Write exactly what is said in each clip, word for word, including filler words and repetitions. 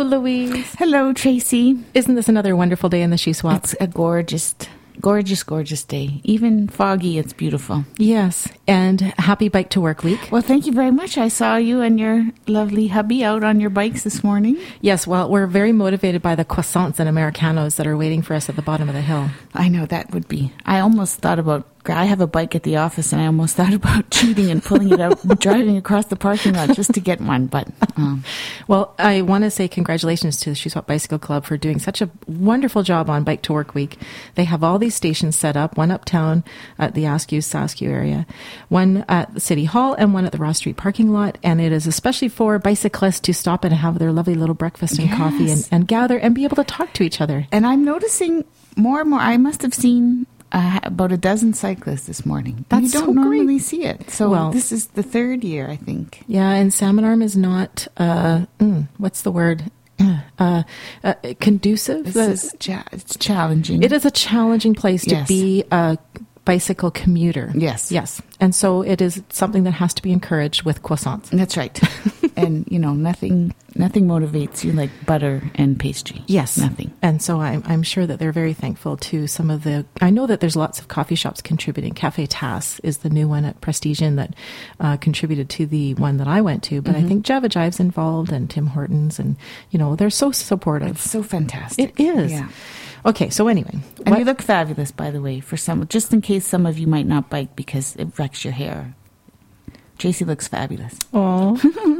Hello, Louise. Hello, Tracy. Isn't this another wonderful day in the Shuswap? It's a gorgeous, gorgeous, gorgeous day. Even foggy, it's beautiful. Yes, and happy Bike to Work Week. Well, thank you very much. I saw you and your lovely hubby out on your bikes this morning. Yes, well, we're very motivated by the croissants and Americanos that are waiting for us at the bottom of the hill. I know that would be. I almost thought about, I have a bike at the office and I almost thought about cheating and pulling it out and driving across the parking lot just to get one. But um. Well, I want to say congratulations to the Shuswap Bicycle Club for doing such a wonderful job on Bike to Work Week. They have all these stations set up, one uptown at the Askew, Saskew area, one at the City Hall and one at the Ross Street parking lot. And it is especially for bicyclists to stop and have their lovely little breakfast and yes. coffee and, and gather and be able to talk to each other. And I'm noticing more and more, I must have seen Uh, about a dozen cyclists this morning. That's you don't so normally great. see it. So well, this is the third year, I think. Yeah, and Salmon Arm is not, uh, mm, what's the word, uh, uh, conducive? This is cha- it's challenging. It is a challenging place to yes. be a bicycle commuter. Yes. Yes. And so it is something that has to be encouraged with croissants. That's right. And, you know, nothing nothing motivates you like butter and pastry. Yes. Nothing. And so I'm, I'm sure that they're very thankful to some of the, I know that there's lots of coffee shops contributing. Cafe Tass is the new one at Prestigian that uh, contributed to the one that I went to. But mm-hmm. I think Java Jive's involved and Tim Hortons and, you know, they're so supportive. It's so fantastic. It is. Yeah. Okay, so anyway. And what, you look fabulous, by the way, for some, just in case some of you might not bike because it wrecks your hair. Tracy looks fabulous. Oh,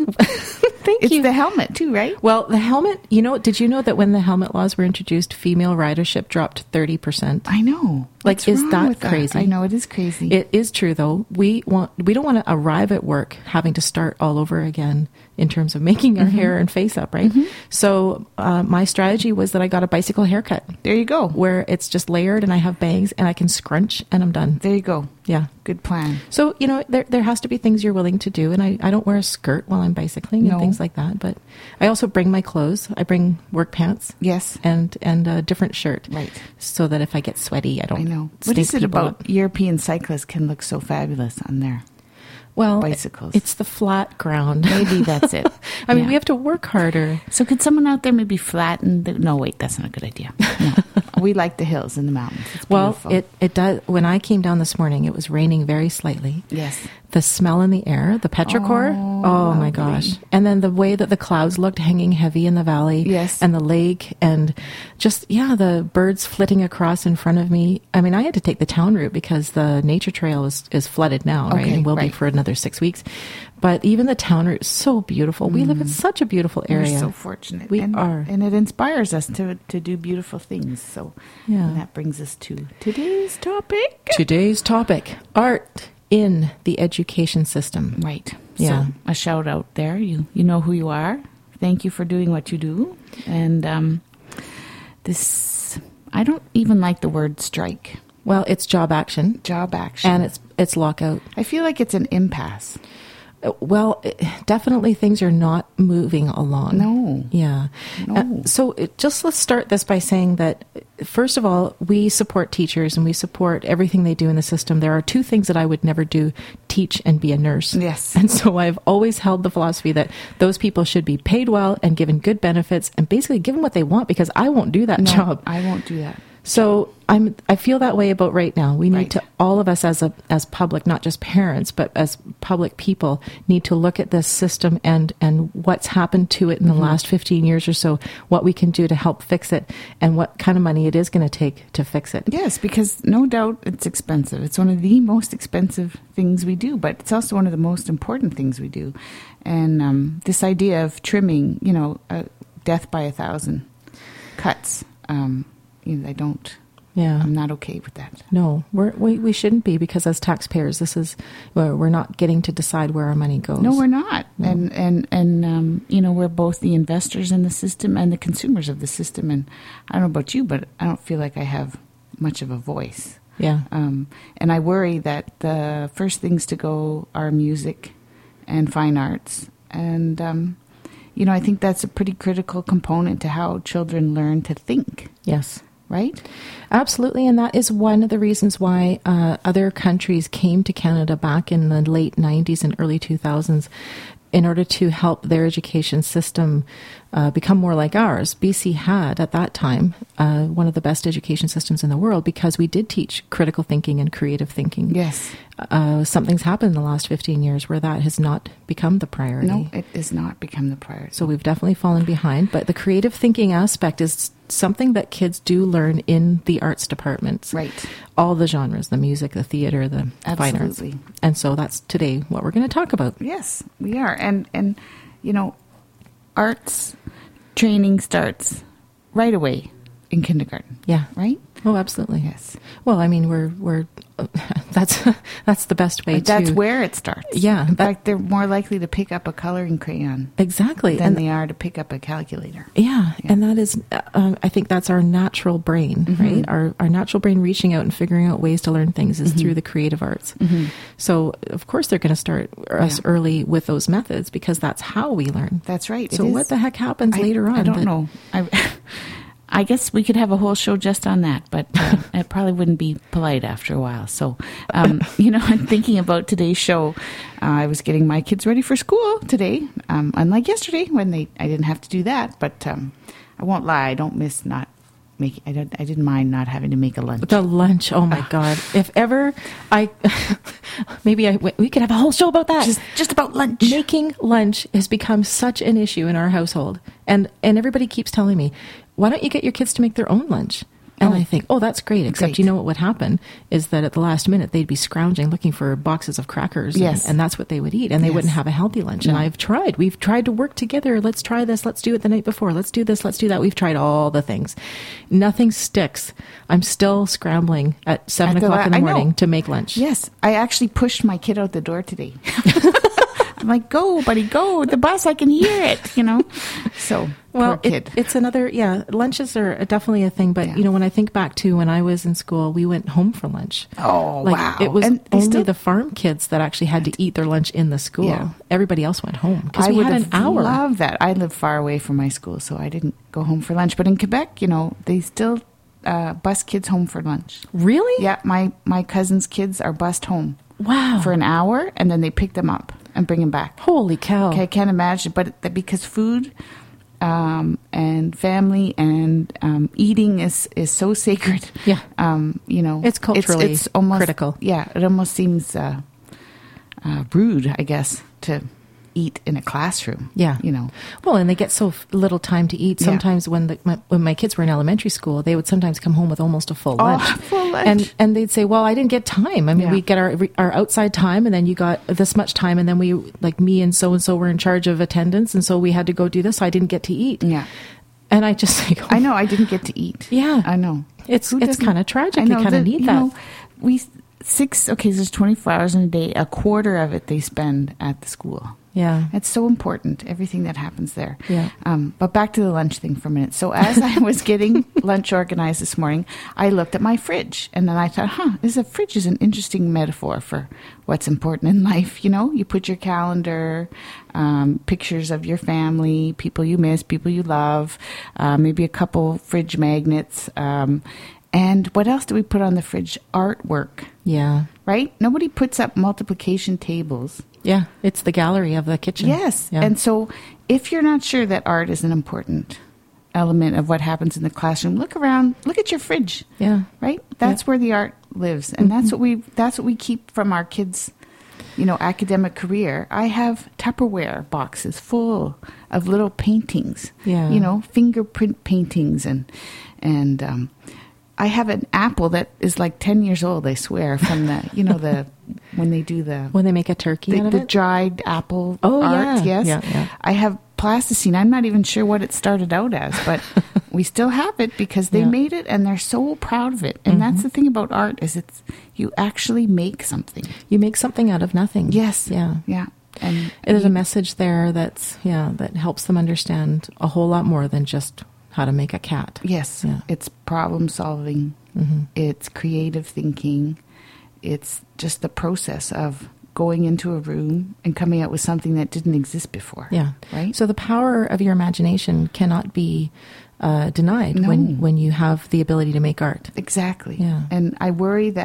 thank it's you. It's the helmet too, right? Well, the helmet, you know, did you know that when the helmet laws were introduced, female ridership dropped thirty percent? I know. Like, What's is wrong that with crazy? That? I know, it is crazy. It is true, though. We want we don't want to arrive at work having to start all over again in terms of making our mm-hmm. hair and face up, right? Mm-hmm. So uh, my strategy was that I got a bicycle haircut. There you go. Where it's just layered and I have bangs and I can scrunch and I'm done. There you go. Yeah. Good plan. So, you know, there there has to be things you're willing to do. And I, I don't wear a skirt while I'm bicycling no. and things like that. But I also bring my clothes. I bring work pants. Yes. And, and a different shirt. Right. So that if I get sweaty, I don't I know. What is it about up. European cyclists can look so fabulous on their well, bicycles? It's the flat ground. Maybe that's it. I mean, yeah. we have to work harder. So could someone out there maybe flatten the... No, wait, that's not a good idea. No. We like the hills and the mountains. It's well, beautiful. it, it does. When I came down this morning, it was raining very slightly. Yes. The smell in the air, the petrichor. Oh, oh my lovely. gosh. And then the way that the clouds looked hanging heavy in the valley. Yes. And the lake and just, yeah, the birds flitting across in front of me. I mean, I had to take the town route because the nature trail is, is flooded now, okay, right? And will right. be for another six weeks. But even the town route is so beautiful. We mm. live in such a beautiful area. We're so fortunate. We and, are. And it inspires us to, to do beautiful things. So yeah. and that brings us to today's topic. Today's topic, art in the education system. Right. Yeah. So a shout out there. You you know who you are. Thank you for doing what you do. And um, this, I don't even like the word strike. Well, it's job action. Job action. And it's it's lockout. I feel like it's an impasse. Well, definitely things are not moving along. No. Yeah. No. Uh, so it, just let's start this by saying that, first of all, we support teachers and we support everything they do in the system. There are two things that I would never do, teach and be a nurse. Yes. And so I've always held the philosophy that those people should be paid well and given good benefits and basically given what they want because I won't do that no, job. I won't do that. So I'm, I feel that way about right now. We need right. to, all of us as a, as public, not just parents, but as public people need to look at this system and, and what's happened to it in the mm-hmm. last fifteen years or so, what we can do to help fix it and what kind of money it is going to take to fix it. Yes, because no doubt it's expensive. It's one of the most expensive things we do, but it's also one of the most important things we do. And um, this idea of trimming, you know, uh, death by a thousand cuts, um, You know, I don't, yeah. I'm not okay with that. No, we're, we we shouldn't be because as taxpayers, this is, we're, we're not getting to decide where our money goes. No, we're not. No. And, and, and um, you know, we're both the investors in the system and the consumers of the system. And I don't know about you, but I don't feel like I have much of a voice. Yeah. Um, and I worry that the first things to go are music and fine arts. And, um, you know, I think that's a pretty critical component to how children learn to think. Yes. Right? Absolutely. And that is one of the reasons why uh, other countries came to Canada back in the late nineties and early two thousands in order to help their education system uh, become more like ours, B C had at that time uh, one of the best education systems in the world because we did teach critical thinking and creative thinking. Yes. Uh, something's happened in the last fifteen years where that has not become the priority. No, it has not become the priority. So we've definitely fallen behind. But the creative thinking aspect is something that kids do learn in the arts departments. Right. All the genres, the music, the theater, the fine arts. Absolutely. And so that's today what we're going to talk about. Yes, we are. And, and you know, arts training starts right away in kindergarten. Yeah. Right? Oh, absolutely. Yes. Well, I mean, we're we're that's that's the best way But to. that's where it starts. Yeah, In that- fact, they're more likely to pick up a coloring crayon exactly, than and they are to pick up a calculator. yeah, and that is, uh, I think that's our natural brain, Mm-hmm. right? Our our natural brain reaching out and figuring out ways to learn things is through the creative arts. Mm-hmm. So, of course, they're going to start us Yeah. early with those methods because that's how we learn. That's right. So, It is- what the heck happens I, later on? I don't that- know. I, I guess we could have a whole show just on that, but uh, it probably wouldn't be polite after a while. So, um, you know, I'm thinking about today's show. Uh, I was getting my kids ready for school today, um, unlike yesterday when they I didn't have to do that. But um, I won't lie, I don't miss not making. I, don't, I didn't mind not having to make a lunch. The lunch, oh my God! If ever I, maybe I we could have a whole show about that. Just just about lunch. Making lunch has become such an issue in our household, and and everybody keeps telling me, why don't you get your kids to make their own lunch? And Oh. I think, oh, that's great. Except Great. you know what would happen is that at the last minute they'd be scrounging looking for boxes of crackers, Yes. and, and that's what they would eat, and they Yes. wouldn't have a healthy lunch. And No. I've tried. We've tried to work together. Let's try this. Let's do it the night before. Let's do this. Let's do that. We've tried all the things. Nothing sticks. I'm still scrambling at seven At the o'clock la- in the I know. morning to make lunch. Yes, I actually pushed my kid out the door today. I'm like, go, buddy, go. The bus, I can hear it, you know. So, Well, poor kid. it, it's another, yeah, lunches are definitely a thing. But, Yeah. you know, when I think back to when I was in school, we went home for lunch. Oh, Like, wow. It was And they only still- the farm kids that actually had to eat their lunch in the school. Yeah. Everybody else went home because I we would had an have hour. loved that. I live far away from my school, so I didn't go home for lunch. But in Quebec, you know, they still uh, bus kids home for lunch. Really? Yeah, my, my cousin's kids are bused home Wow. for an hour, and then they pick them up and bring them back. Holy cow. Okay, I can't imagine, but th- because food um, and family and um, eating is, is so sacred. Yeah. Um, you know, It's culturally it's, almost, critical. Yeah, it almost seems uh, uh, rude, I guess, to eat in a classroom. Yeah. You know. Well, and they get so f- little time to eat. Yeah. Sometimes when the, my, when my kids were in elementary school, they would sometimes come home with almost a full Oh, lunch. full lunch. And and they'd say, "Well, I didn't get time. I mean, Yeah. we get our our outside time, and then you got this much time, and then we like me and so and so were in charge of attendance, and so we had to go do this. So I didn't get to eat." Yeah. And I just think, oh, I know, I didn't get to eat. Yeah. I know. It's Who it's doesn't- kind of tragic. I You know kind of that, need you that. know, we six okay, so there's twenty-four hours in a day. A quarter of it they spend at the school. Yeah. It's so important, everything that happens there. Yeah. Um, but back to the lunch thing for a minute. So as I was getting lunch organized this morning, I looked at my fridge, and then I thought, huh, this a fridge is an interesting metaphor for what's important in life. You know, you put your calendar, um, pictures of your family, people you miss, people you love, uh, maybe a couple fridge magnets. Um, and what else do we put on the fridge? Artwork, Yeah. right? Nobody puts up multiplication tables. Yeah. It's the gallery of the kitchen. Yes. Yeah. And so if you're not sure that art is an important element of what happens in the classroom, look around, look at your fridge, yeah. right? That's where the art lives. And that's what we that's what we keep from our kids, you know, academic career. I have Tupperware boxes full of little paintings. Yeah. You know, fingerprint paintings and and um I have an apple that is like ten years old, I swear, from the, you know, the, when they do the, When they make a turkey the, out of the it. dried apple Oh, art. yeah. Yes. Yeah, yeah. I have plasticine. I'm not even sure what it started out as, but we still have it because they Yeah. made it and they're so proud of it. And that's the thing about art is it's, you actually make something. You make something out of nothing. Yes. Yeah. Yeah. And There's you- a message there that's, yeah, that helps them understand a whole lot more than just how to make a cat. Yes. Yeah. It's problem solving. Mm-hmm. It's creative thinking. It's just the process of going into a room and coming out with something that didn't exist before. Yeah. Right? So the power of your imagination cannot be uh, denied No. when, when you have the ability to make art. Exactly. Yeah. And I worry that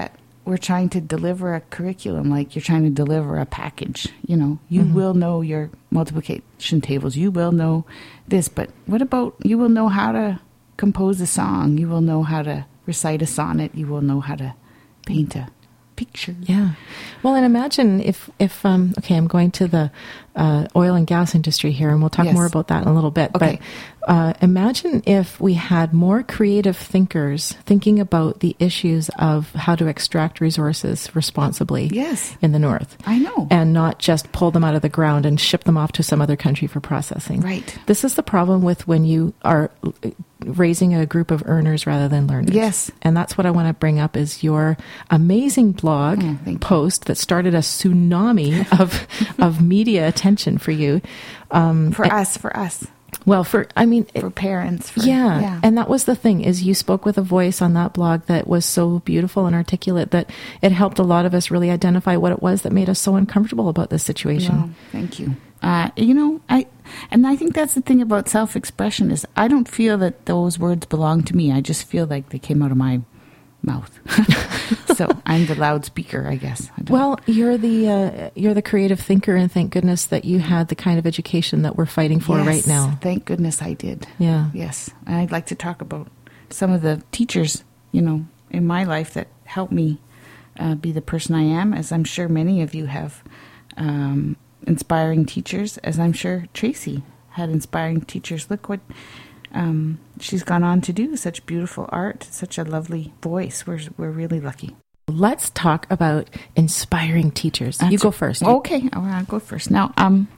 we're trying to deliver a curriculum like you're trying to deliver a package. You know, you mm-hmm. will know your multiplication tables. You will know this. But what about you will know how to compose a song. You will know how to recite a sonnet. You will know how to paint a picture. Yeah. Well, and imagine if, if um, okay, I'm going to the uh, oil and gas industry here, and we'll talk yes. more about that in a little bit. Okay. But uh, imagine if we had more creative thinkers thinking about the issues of how to extract resources responsibly yes. in the North. I know. And not just pull them out of the ground and ship them off to some other country for processing. Right. This is the problem with when you are raising a group of earners rather than learners. Yes. And that's what I want to bring up is your amazing blog oh, post that started a tsunami of of media attention for you. Um, for us, for us. Well, for, I mean... For it, parents. For, yeah, yeah. And that was the thing, is you spoke with a voice on that blog that was so beautiful and articulate that it helped a lot of us really identify what it was that made us so uncomfortable about this situation. Well, thank you. Uh, you know, I... And I think that's the thing about self-expression is I don't feel that those words belong to me. I just feel like they came out of my mouth. So I'm the loudspeaker, I guess. I well, you're the uh, you're the creative thinker, and thank goodness that you had the kind of education that we're fighting for yes, right now. Thank goodness I did. Yeah. Yes. And I'd like to talk about some of the teachers, you know, in my life that helped me uh, be the person I am, as I'm sure many of you have um, inspiring teachers, as I'm sure Tracy had inspiring teachers. Look what um, she's gone on to do, such beautiful art, such a lovely voice. We're, we're really lucky. Let's talk about inspiring teachers. That's you go first. Okay, I'll go first. Now, um,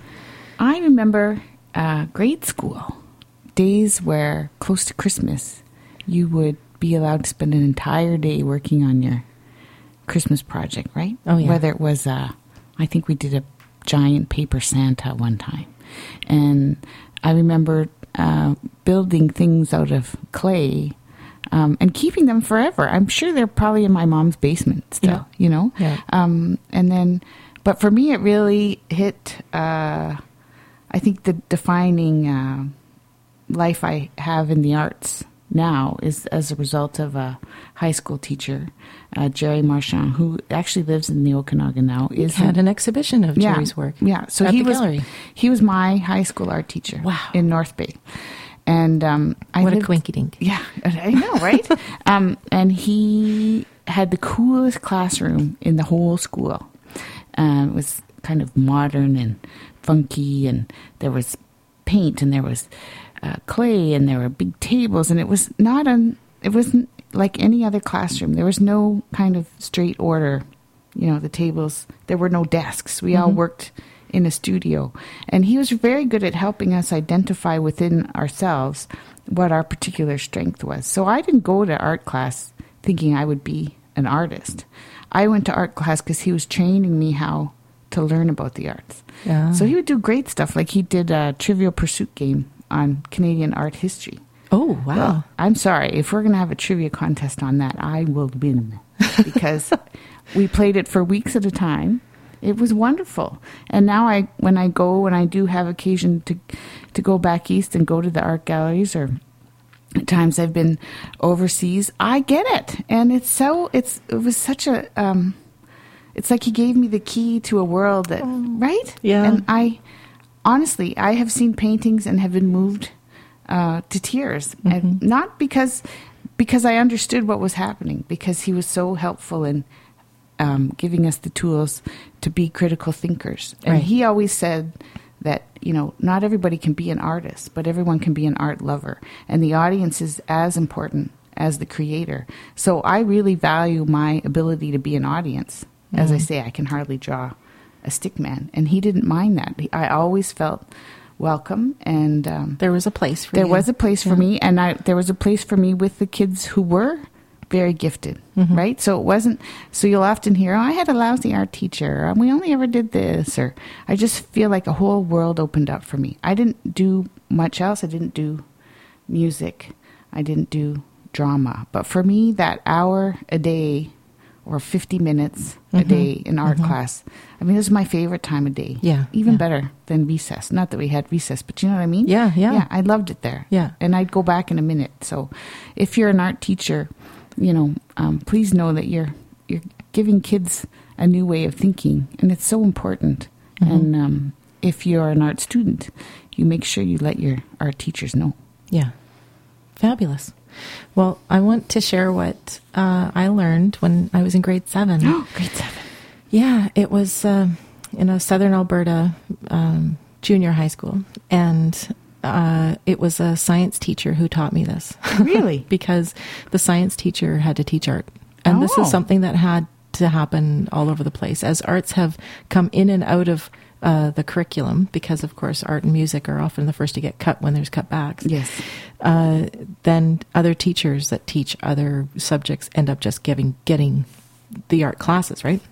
I remember uh, grade school, days where close to Christmas, you would be allowed to spend an entire day working on your Christmas project, right? Oh, yeah. Whether it was, uh, I think we did a giant paper Santa one time. And I remember uh, building things out of clay um, and keeping them forever. I'm sure they're probably in my mom's basement still, yeah. you know? Yeah. Um, and then, but for me, it really hit, uh, I think the defining uh, life I have in the arts now is as a result of a high school teacher, uh, Jerry Marchand, who actually lives in the Okanagan now. Is had an exhibition of yeah, Jerry's work. Yeah, so at he the was gallery. He was my high school art teacher. Wow. In North Bay, and um, I what lived, a quinky-dink. Yeah, I know, right? um, and he had the coolest classroom in the whole school. Uh, it was kind of modern and funky, and there was paint, and there was Uh, clay, and there were big tables, and it was not an it wasn't like any other classroom. There was no kind of straight order, you know, the tables, there were no desks. We mm-hmm. all worked in a studio, and he was very good at helping us identify within ourselves what our particular strength was. So I didn't go to art class thinking I would be an artist. I went to art class because he was training me how to learn about the arts. Yeah. So he would do great stuff, like he did a Trivial Pursuit game on Canadian art history. Oh, wow. Well, I'm sorry. If we're going to have a trivia contest on that, I will win. Because we played it for weeks at a time. It was wonderful. And now I, when I go, when I do have occasion to to go back east and go to the art galleries, or at times I've been overseas, I get it. And it's so, it's it was such a, um, it's like he gave me the key to a world that, oh, right? Yeah. And I... Honestly, I have seen paintings and have been moved uh, to tears, mm-hmm. and not because because I understood what was happening, because he was so helpful in um, giving us the tools to be critical thinkers. And right. he always said that, you know, not everybody can be an artist, but everyone can be an art lover, and the audience is as important as the creator. So I really value my ability to be an audience. Mm-hmm. As I say, I can hardly draw a stick man, and he didn't mind that. I always felt welcome, and um, there was a place for there you. was a place yeah. for me, and I there was a place for me with the kids who were very gifted, mm-hmm. right? So it wasn't. So you'll often hear, "Oh, I had a lousy art teacher. Or, we only ever did this," or I just feel like a whole world opened up for me. I didn't do much else. I didn't do music. I didn't do drama. But for me, that hour a day, or fifty minutes a mm-hmm. day in art mm-hmm. class. I mean, this is my favorite time of day. Yeah. Even yeah. better than recess. Not that we had recess, but you know what I mean? Yeah, yeah. Yeah, I loved it there. Yeah. And I'd go back in a minute. So if you're an art teacher, you know, um, please know that you're you're giving kids a new way of thinking, and it's so important. Mm-hmm. And um, if you're an art student, you make sure you let your art teachers know. Yeah. Fabulous. Well, I want to share what uh, I learned when I was in grade seven. Oh, grade seven. Yeah, it was uh, in a southern Alberta um, junior high school. And uh, it was a science teacher who taught me this. Really? Because the science teacher had to teach art. And oh. this is something that had to happen all over the place. As arts have come in and out of uh, the curriculum, because, of course, art and music are often the first to get cut when there's cutbacks. Yes. Uh, then other teachers that teach other subjects end up just giving getting the art classes, right?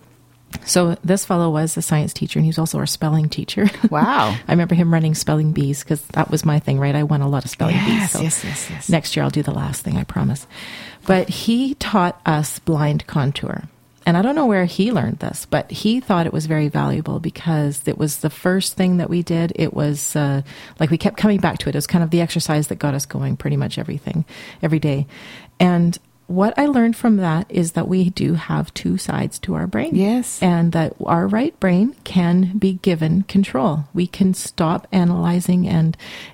So this fellow was a science teacher, and he was also our spelling teacher. Wow. I remember him running spelling bees, because that was my thing, right? I won a lot of spelling yes, bees. So yes, yes, yes. next year I'll do the last thing, I promise. But he taught us blind contour. And I don't know where he learned this, but he thought it was very valuable because it was the first thing that we did. It was uh, like we kept coming back to it. It was kind of the exercise that got us going pretty much everything, every day. And what I learned from that is that we do have two sides to our brain. Yes. And that our right brain can be given control. We can stop analyzing and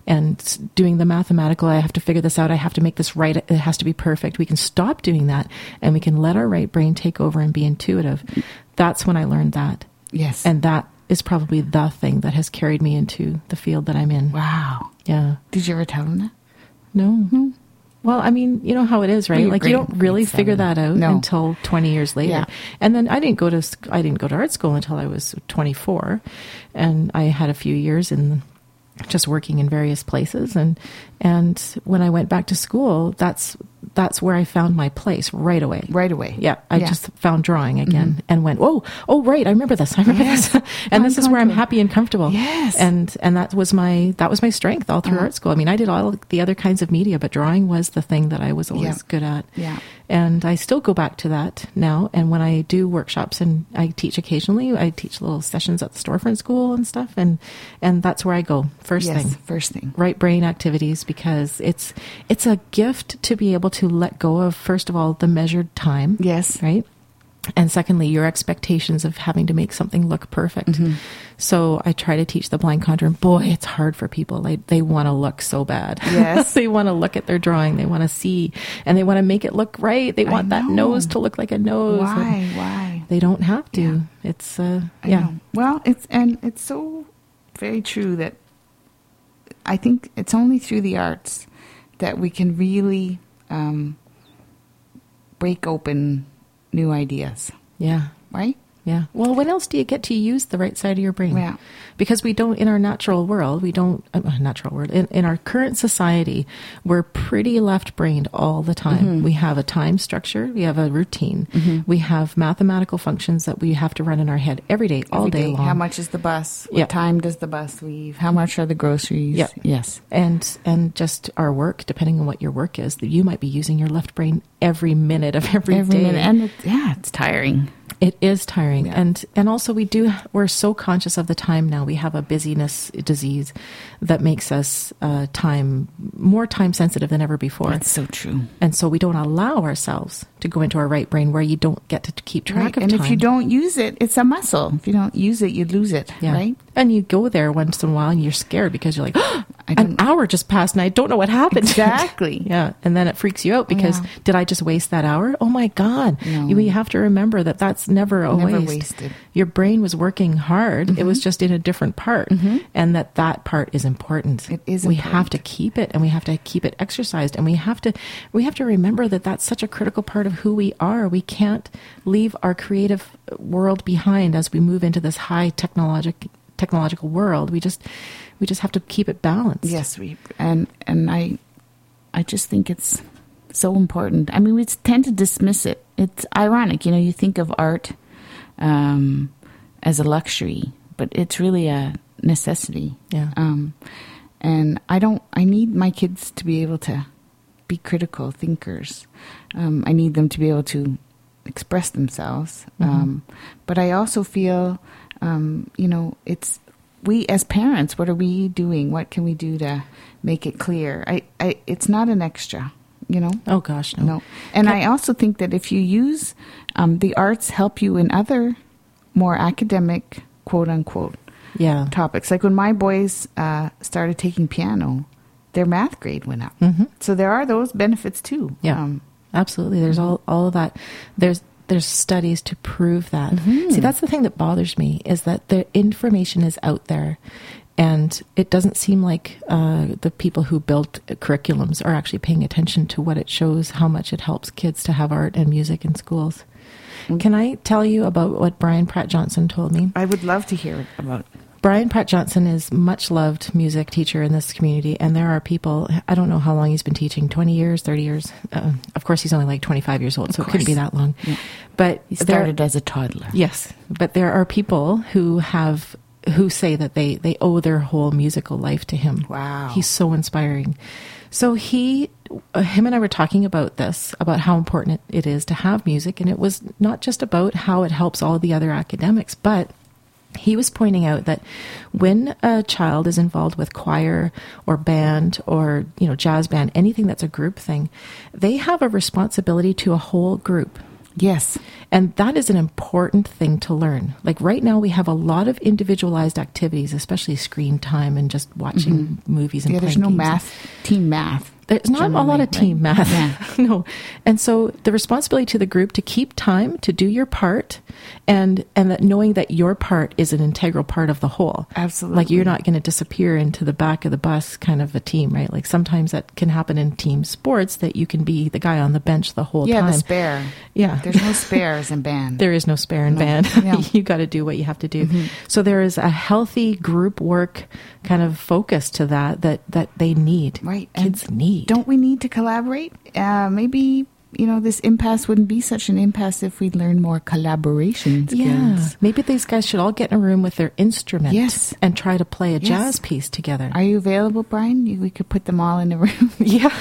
and doing the mathematical, I have to figure this out, I have to make this right, it has to be perfect. We can stop doing that, and we can let our right brain take over and be intuitive. That's when I learned that. Yes. And that is probably the thing that has carried me into the field that I'm in. Wow. Yeah. Did you ever tell him that? No. No. Well, I mean, you know how it is, right? Well, like great, you don't really seven. figure that out no. until twenty years later. Yeah. And then I didn't go to sc- I didn't go to art school until I was twenty-four, and I had a few years in just working in various places, and and when I went back to school, that's that's where I found my place right away. Right away. Yeah, I yeah. just found drawing again, mm-hmm. and went, oh, oh, right, I remember this. I remember yes. this, and this is where I'm happy and comfortable. Yes, and and that was my that was my strength all through uh-huh. art school. I mean, I did all the other kinds of media, but drawing was the thing that I was always yeah. good at. Yeah, and I still go back to that now. And when I do workshops and I teach occasionally, I teach little sessions at the storefront school and stuff, and and that's where I go first yes, thing. First thing, right brain activities, because it's it's a gift to be able to let go of, first of all, the measured time. Yes. Right? And secondly, your expectations of having to make something look perfect. Mm-hmm. So I try to teach the blind contour, and boy, it's hard for people. Like, they want to look so bad. Yes. They want to look at their drawing. They want to see, and they want to make it look right. They want I that know. nose to look like a nose. Why? Why? They don't have to. Yeah. It's, uh, I yeah. know. Well, it's, and it's so very true that I think it's only through the arts that we can really um, break open new ideas. Yeah. Right? Yeah. Well, when else do you get to use the right side of your brain? Yeah. Because we don't, in our natural world, we don't, uh, natural world, in, in our current society, we're pretty left-brained all the time. Mm-hmm. We have a time structure. We have a routine. Mm-hmm. We have mathematical functions that we have to run in our head every day, all every day, day long. How much is the bus? What yeah. time does the bus leave? How much are the groceries? Yeah. Yes. And, and just our work, depending on what your work is, that you might be using your left brain every minute of every, every day. Minute. And it, yeah, it's tiring. It is tiring. Yeah. And and also we do, we're so conscious of the time now. We have a busyness disease that makes us uh, time, more time sensitive than ever before. That's so true. And so we don't allow ourselves to go into our right brain, where you don't get to keep track right. of and time. And if you don't use it, it's a muscle. If you don't use it, you lose it, yeah. right? And you go there once in a while and you're scared because you're like, oh, I an hour just passed and I don't know what happened. Exactly. Yeah. And then it freaks you out because yeah. did I just waste that hour? Oh my God. No. You, you have to remember that that's never a never waste. wasted. Your brain was working hard. Mm-hmm. It was just in a different part. Mm-hmm. And that that part is important. It is We important. have to keep it, and we have to keep it exercised, and we have to we have to remember that that's such a critical part of who we are. We can't leave our creative world behind as we move into this high technologic technological world. We just we just have to keep it balanced. Yes, we and and I I just think it's so important. I mean, we tend to dismiss it. It's ironic, you know, you think of art um, as a luxury, but it's really a necessity. Yeah. Um, and I don't, I need my kids to be able to be critical thinkers. Um, I need them to be able to express themselves. Mm-hmm. Um, but I also feel, um, you know, it's, we as parents, what are we doing? What can we do to make it clear? I, I, it's not an extra. you know. Oh gosh, no. No. And Can- I also think that if you use um, the arts help you in other more academic, quote unquote, Yeah. topics. Like when my boys uh, started taking piano, their math grade went up. Mm-hmm. So there are those benefits too. Yeah. Um, Absolutely. There's all, all of that. There's there's studies to prove that. Mhm. See, that's the thing that bothers me, is that the information is out there, and it doesn't seem like uh, the people who built curriculums are actually paying attention to what it shows, how much it helps kids to have art and music in schools. Mm. Can I tell you about what Brian Pratt Johnson told me? I would love to hear about it. Brian Pratt Johnson is much loved music teacher in this community, and there are people, I don't know how long he's been teaching, twenty years, thirty years. Uh, of course, he's only like twenty-five years old, so it couldn't be that long. Yeah. But He there- started as a toddler. yes, but there are people who have who say that they they owe their whole musical life to him. Wow. He's so inspiring. So he, uh, him and I were talking about this, about how important it, it is to have music, and it was not just about how it helps all the other academics, but he was pointing out that when a child is involved with choir or band or, you know, jazz band, anything that's a group thing, they have a responsibility to a whole group. Yes. And that is an important thing to learn. Like right now, we have a lot of individualized activities, especially screen time and just watching movies and Yeah, there's playing no games. math, team math. There's not a lot generally, of team right? math. Yeah. No. And so the responsibility to the group to keep time, to do your part, and and that knowing that your part is an integral part of the whole. Absolutely. Like you're not going to disappear into the back of the bus kind of a team, right? Like sometimes that can happen in team sports, that you can be the guy on the bench the whole Yeah, time. the spare. Yeah. There's no spares in band. There is no spare in No. band. Yeah. You got to do what you have to do. Mhm. So there is a healthy group work kind of focus to that that, that they need. Right. Kids And need. Don't we need to collaborate? Uh, maybe, you know, this impasse wouldn't be such an impasse if we'd learn more collaboration skills. Yeah. Maybe these guys should all get in a room with their instrument Yes. and try to play a Yes. jazz piece together. Are you available, Brian? You, we could put them all in a room. Yeah.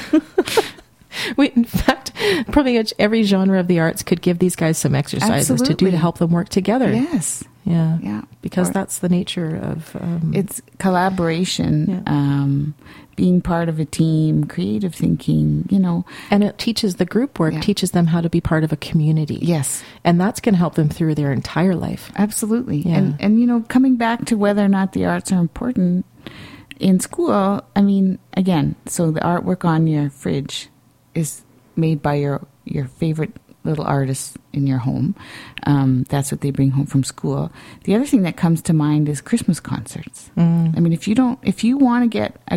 We, in fact, pretty much every genre of the arts could give these guys some exercises to do Absolutely. to help them work together. Yes. Yeah. Yeah. Because Or- that's the nature of... Um, It's collaboration, Yeah. um, being part of a team, creative thinking, you know. and it teaches the group work, Yeah. teaches them how to be part of a community. Yes, And that's going to help them through their entire life. absolutely. Yeah. And, and, you know, coming back to whether or not the arts are important in school, I mean, again, so the artwork on your fridge is made by your, your favorite little artists in your home. Um, that's what they bring home from school. The other thing that comes to mind is Christmas concerts. Mm. I mean, if you don't, if you want to get a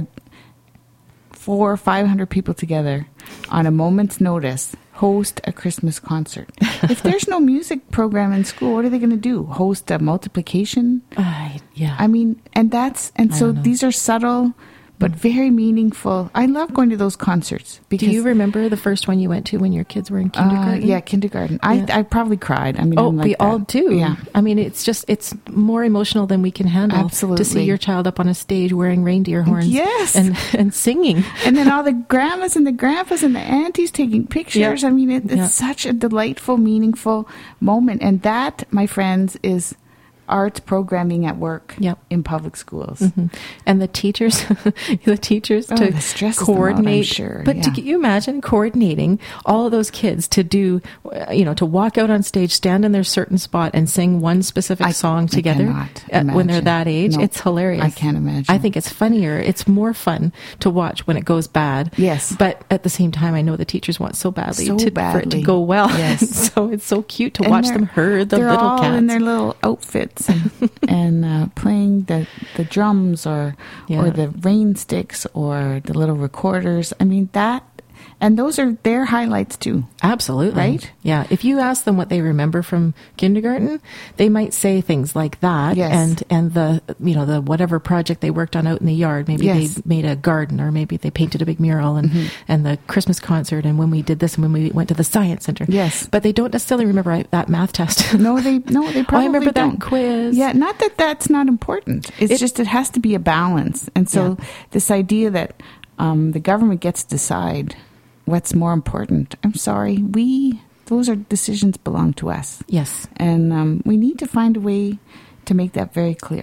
four or five hundred people together on a moment's notice, host a Christmas concert. If there's no music program in school, what are they going to do? Host a multiplication? I yeah. I mean, and that's and I so don't know. these are subtle but very meaningful. I love going to those concerts because Do you remember the first one you went to when your kids were in uh, kindergarten? yeah, kindergarten. I Yeah. I probably cried. I mean, Oh, I'm like we that. all do. Yeah. I mean, it's just, it's more emotional than we can handle. To see Absolutely. your child up on a stage wearing reindeer horns. Yes. And, and singing. And then all the grandmas and the grandpas and the aunties taking pictures. Yeah. I mean, it, it's Yeah. such a delightful, meaningful moment. And that, my friends, is arts programming at work Yep. in public schools. Mhm. And the teachers, the teachers Oh, to that stresses them out, I'm coordinate. sure, But to, yeah. can you imagine coordinating all of those kids to do, uh, you know, to walk out on stage, stand in their certain spot, and sing one specific I- song I together cannot uh, when they're imagine. that age? No, It's hilarious. I can't imagine. I think it's funnier. It's more fun to watch when it goes bad. Yes. But at the same time, I know the teachers want so badly, So to, for it to badly. go well. Yes. So it's so cute to And watch they're- them herd the they're little all cats. in their little outfits and, and uh, playing the, the drums or Yeah. or the rain sticks or the little recorders. I mean, that, and those are their highlights too. Absolutely. Right? Yeah. If you ask them what they remember from kindergarten, they might say things like that. Yes. And, and the, you know, the whatever project they worked on out in the yard, maybe Yes. they made a garden, or maybe they painted a big mural, and, Mm-hmm. and the Christmas concert, and when we did this, and when we went to the science center. Yes. But they don't necessarily remember that math test. No, they no, they Oh, I probably remember don't. that quiz. Yeah, not that that's not important. It's It- just it has to be a balance. And so Yeah. this idea that um, the government gets to decide what's more important. I'm sorry, we those are decisions belong to us, Yes. and um, we need to find a way to make that very clear.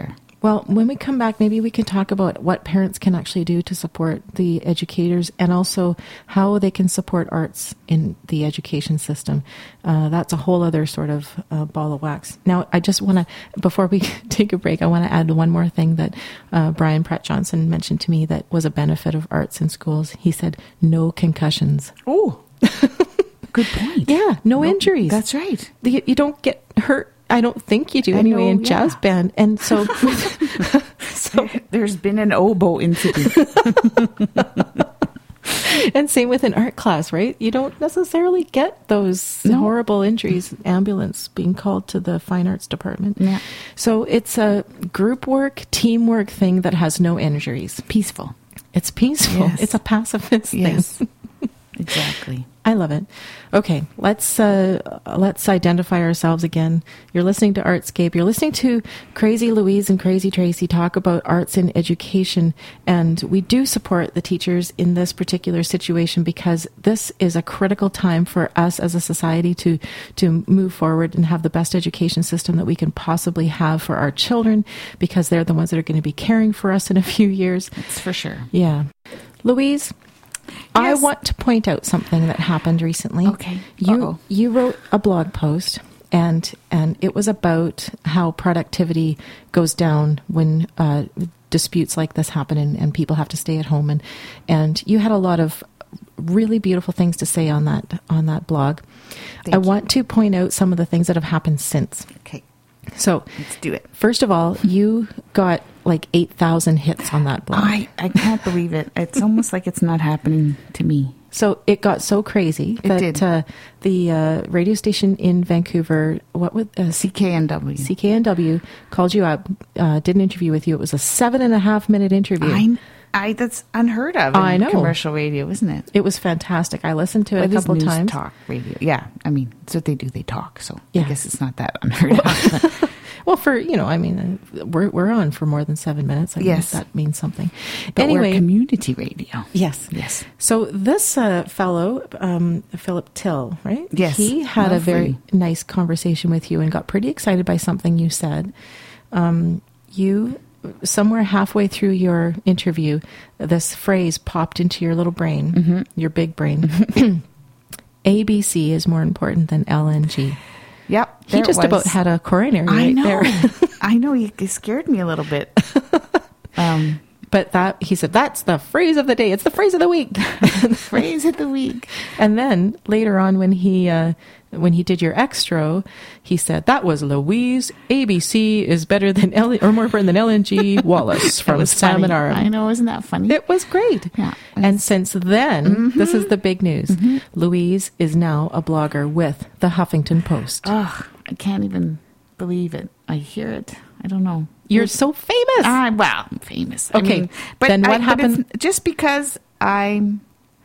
Well, when we come back, maybe we can talk about what parents can actually do to support the educators and also how they can support arts in the education system. Uh, that's a whole other sort of uh, ball of wax. Now, I just want to, before we take a break, I want to add one more thing that uh, Brian Pratt Johnson mentioned to me that was a benefit of arts in schools. He said, no concussions. Oh, good point. Yeah, no, no injuries. That's right. The, you don't get hurt. I don't think you do anyway know, in jazz yeah. band. And so, so there's been an oboe incident. And same with an art class, right? You don't necessarily get those no. horrible injuries, ambulance being called to the fine arts department. Yeah. So it's a group work, teamwork thing that has no injuries. Peaceful. It's peaceful. Yes. It's a pacifist yes. thing. Exactly. I love it. Okay, let's uh, let's identify ourselves again. You're listening to Artscape. You're listening to Crazy Louise and Crazy Tracy talk about arts in education, and we do support the teachers in this particular situation because this is a critical time for us as a society to to move forward and have the best education system that we can possibly have for our children, because they're the ones that are going to be caring for us in a few years. That's for sure. Yeah, Louise. Yes. I want to point out something that happened recently. Okay. You Uh-oh. you wrote a blog post and and it was about how productivity goes down when uh, disputes like this happen and, and people have to stay at home, and and you had a lot of really beautiful things to say on that on that blog. Thank I you. want to point out some of the things that have happened since. Okay. So let's do it. First of all, you got like eight thousand hits on that blog. I, I can't believe it. It's almost like it's not happening to me. So it got so crazy it that did. Uh, the uh, radio station in Vancouver, what was uh, C K N W, C K N W called you up, uh, did an interview with you. It was a seven and a half minute interview. I, I that's unheard of in I know. commercial radio, isn't it? It was fantastic. I listened to it well, a couple news times. Talk radio, yeah. I mean, it's what they do. They talk. So yeah. I guess it's not that unheard of. Well, for, you know, I mean, we're we're on for more than seven minutes. I yes. mean, that means something. But anyway, we're community radio. Yes. Yes. So this uh, fellow, um, Philip Till, right? Yes. He had Lovely. a very nice conversation with you and got pretty excited by something you said. Um, you, somewhere halfway through your interview, this phrase popped into your little brain, mm-hmm. your big brain. A B C is more important than L N G. Yep. He just about had a coronary I right know. there. I know. You scared me a little bit. Um, but that, he said, that's the phrase of the day. It's the phrase of the week. Phrase of the week. And then later on when he, uh, when he did your extra, he said, that was Louise. A B C is better than L, or more important than L N G Wallace from Salmon Arm. I know. Isn't that funny? It was great. Yeah. And since then, mm-hmm. this is the big news. Mm-hmm. Louise is now a blogger with the Huffington Post. Oh, I can't even believe it. I hear it. I don't know. You're so famous. Ah, well, I'm famous. Okay. I mean, but then what I, happened? But just because I'm,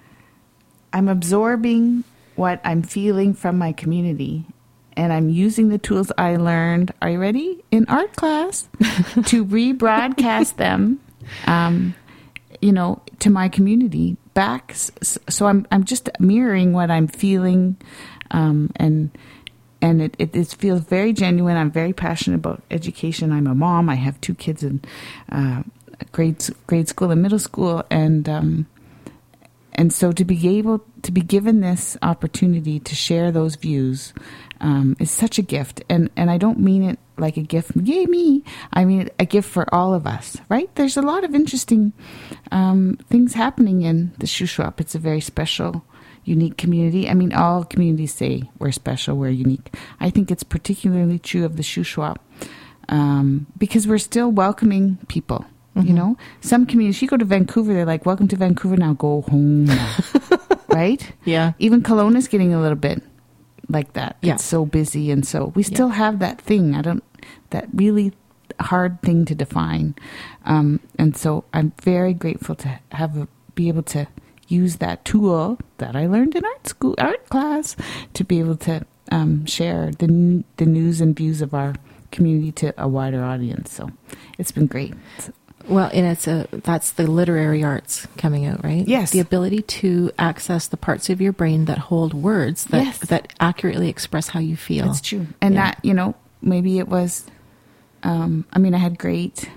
I'm absorbing what I'm feeling from my community, and I'm using the tools I learned. Are you ready? In art class, to rebroadcast them, um, you know, to my community back. So I'm I'm just mirroring what I'm feeling, um, and. And it, it, it feels very genuine. I'm very passionate about education. I'm a mom. I have two kids in uh, grade grade school and middle school, and um, and so to be able to be given this opportunity to share those views um, is such a gift. And and I don't mean it like a gift, yay me. I mean a gift for all of us, right? There's a lot of interesting um, things happening in the Shuswap. It's a very special, unique community. I mean, all communities say we're special, we're unique. I think it's particularly true of the Shuswap um, because we're still welcoming people. Mm-hmm. You know, some communities, you go to Vancouver, they're like, welcome to Vancouver, now go home now. Right? Yeah. Even Kelowna is getting a little bit like that. Yeah. It's so busy, and so we still yeah. have that thing. I don't, that really hard thing to define. Um, and so I'm very grateful to have a, be able to use that tool that I learned in art school, art class, to be able to um, share the the news and views of our community to a wider audience. So it's been great. So, well, and it's a that's the literary arts coming out, right? Yes. The ability to access the parts of your brain that hold words that yes. that accurately express how you feel. That's true. And yeah. that, you know, maybe it was, um, I mean, I had great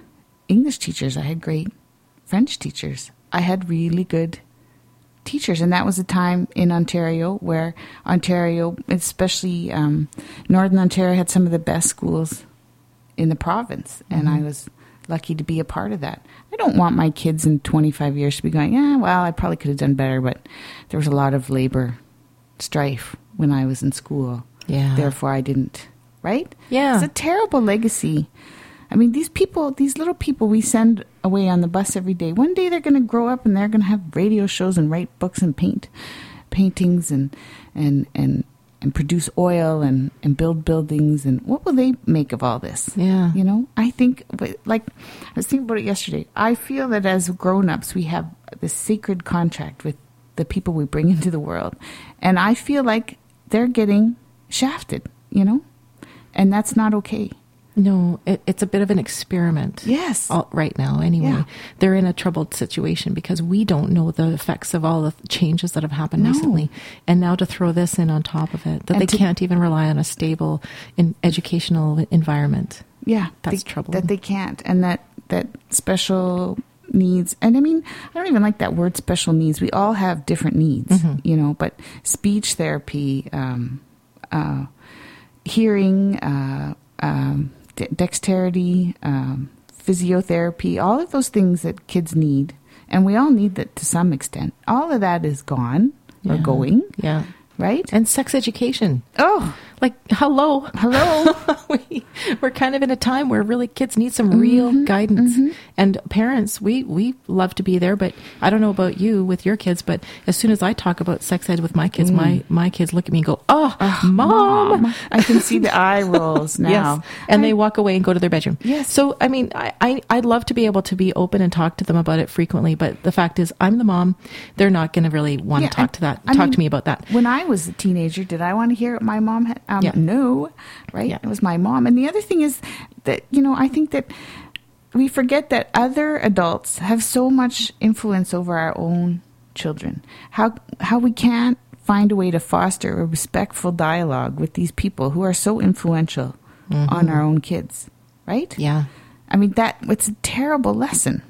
English teachers. I had great French teachers. I had really good teachers. And that was a time in Ontario where Ontario, especially um, Northern Ontario, had some of the best schools in the province. Mm-hmm. And I was lucky to be a part of that. I don't want my kids in twenty-five years to be going, yeah, well, I probably could have done better, but there was a lot of labor strife when I was in school. Yeah. Therefore, I didn't, right? Yeah. It's a terrible legacy. I mean, these people, these little people we send away on the bus every day, one day they're going to grow up and they're going to have radio shows and write books and paint paintings and and and, and produce oil and, and build buildings. And what will they make of all this? Yeah. You know, I think, like, I was thinking about it yesterday. I feel that as grown-ups, we have this sacred contract with the people we bring into the world. And I feel like they're getting shafted, you know? And that's not okay. No, it, it's a bit of an experiment. Yes. All, right now, anyway. Yeah. They're in a troubled situation because we don't know the effects of all the changes that have happened No. recently. And now to throw this in on top of it, that And they to- can't even rely on a stable in educational environment. Yeah. That's they, troubling. That they can't. And that, that special needs, and I mean, I don't even like that word special needs. We all have different needs, Mm-hmm. you know, but speech therapy, um, uh, hearing, uh, um, de- dexterity, um, physiotherapy, all of those things that kids need, and we all need that to some extent. All of that is gone or Yeah. going, Yeah. right? And sex education. Oh, Like, hello. hello. we, we're kind of in a time where really kids need some real Mm-hmm, guidance. And parents, we, we love to be there, but I don't know about you with your kids, but as soon as I talk about sex ed with my kids, Mm. my, my kids look at me and go, oh, mom. Mom. I can see the eye rolls now. Yes. And I- they walk away and go to their bedroom. Yes. So, I mean, I, I, I'd love to be able to be open and talk to them about it frequently, but the fact is I'm the mom. They're not going to really want Yeah, to talk I- to that, I talk mean, to me about that. When I was a teenager, did I want to hear what my mom had? Um, Yeah. No, right? Yeah. It was my mom. And the other thing is that, you know, I think that we forget that other adults have so much influence over our own children. How how we can't find a way to foster a respectful dialogue with these people who are so influential on our own kids, right? Yeah. I mean, that it's a terrible lesson.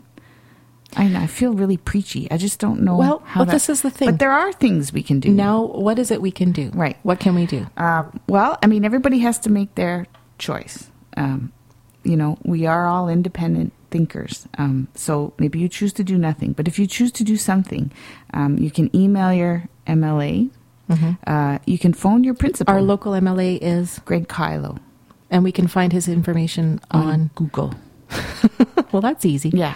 I know, I feel really preachy. I just don't know. Well, how but that- this is the thing. But there are things we can do. Now, what is it we can do? Right. What can we do? Uh, well, I mean, everybody has to make their choice. Um, you know, we are all independent thinkers. Um, so maybe you choose to do nothing. But if you choose to do something, um, you can email your M L A. Mm-hmm. Uh, you can phone your principal. Our local M L A is, Greg Kylo. and we can find his information On on. Google. Well, that's easy. Yeah.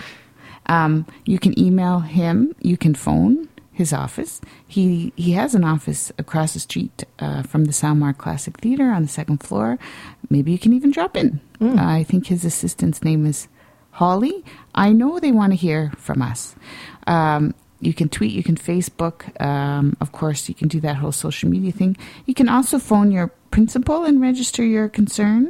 Um, you can email him. You can phone his office. He he has an office across the street uh, from the Salmar Classic Theatre on the second floor. Maybe you can even drop in. Mm. Uh, I think his assistant's name is Holly. I know they want to hear from us. Um, you can tweet. You can Facebook. Um, of course, you can do that whole social media thing. You can also phone your principal and register your concern.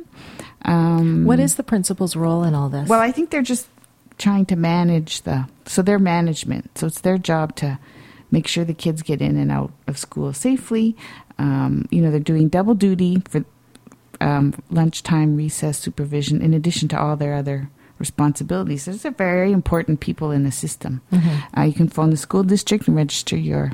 Um, What is the principal's role in all this? well, I think they're just trying to manage the, so they're management. So it's their job to make sure the kids get in and out of school safely. Um, you know, they're doing double duty for um, lunchtime, recess, supervision, in addition to all their other responsibilities. Those are very important people in the system. Mm-hmm. Uh, you can phone the school district and register your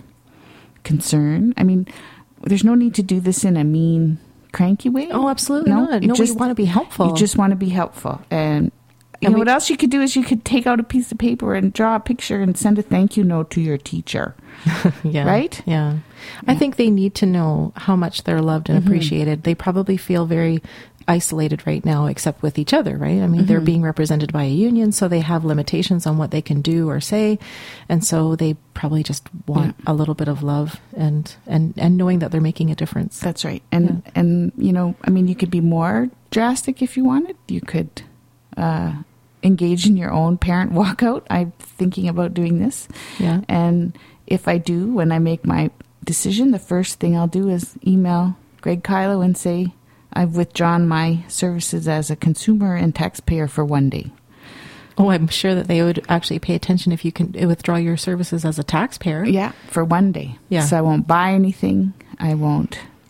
concern. I mean, there's no need to do this in a mean, cranky way. Oh, absolutely No, not. you No, just- we want to be helpful. You just want to be helpful. And you And know we- what else you could do is you could take out a piece of paper and draw a picture and send a thank you note to your teacher. yeah. right? Yeah. I think they need to know how much they're loved and Mm-hmm. appreciated. They probably feel very isolated right now, except with each other, right? I mean, they're Mm-hmm. being represented by a union, so they have limitations on what they can do or say. And so they probably just want a little bit of love and, and, and knowing that they're making a difference. That's right. And, and you know, I mean, you could be more drastic if you wanted. You could uh, engage in your own parent walkout. I'm thinking about doing this. Yeah. And if I do, when I make my decision, the first thing I'll do is email Greg Kylo and say, I've withdrawn my services as a consumer and taxpayer for one day. Oh, I'm sure that they would actually pay attention if you can withdraw your services as a taxpayer. Yeah, for one day. Yeah. So I won't buy anything. I won't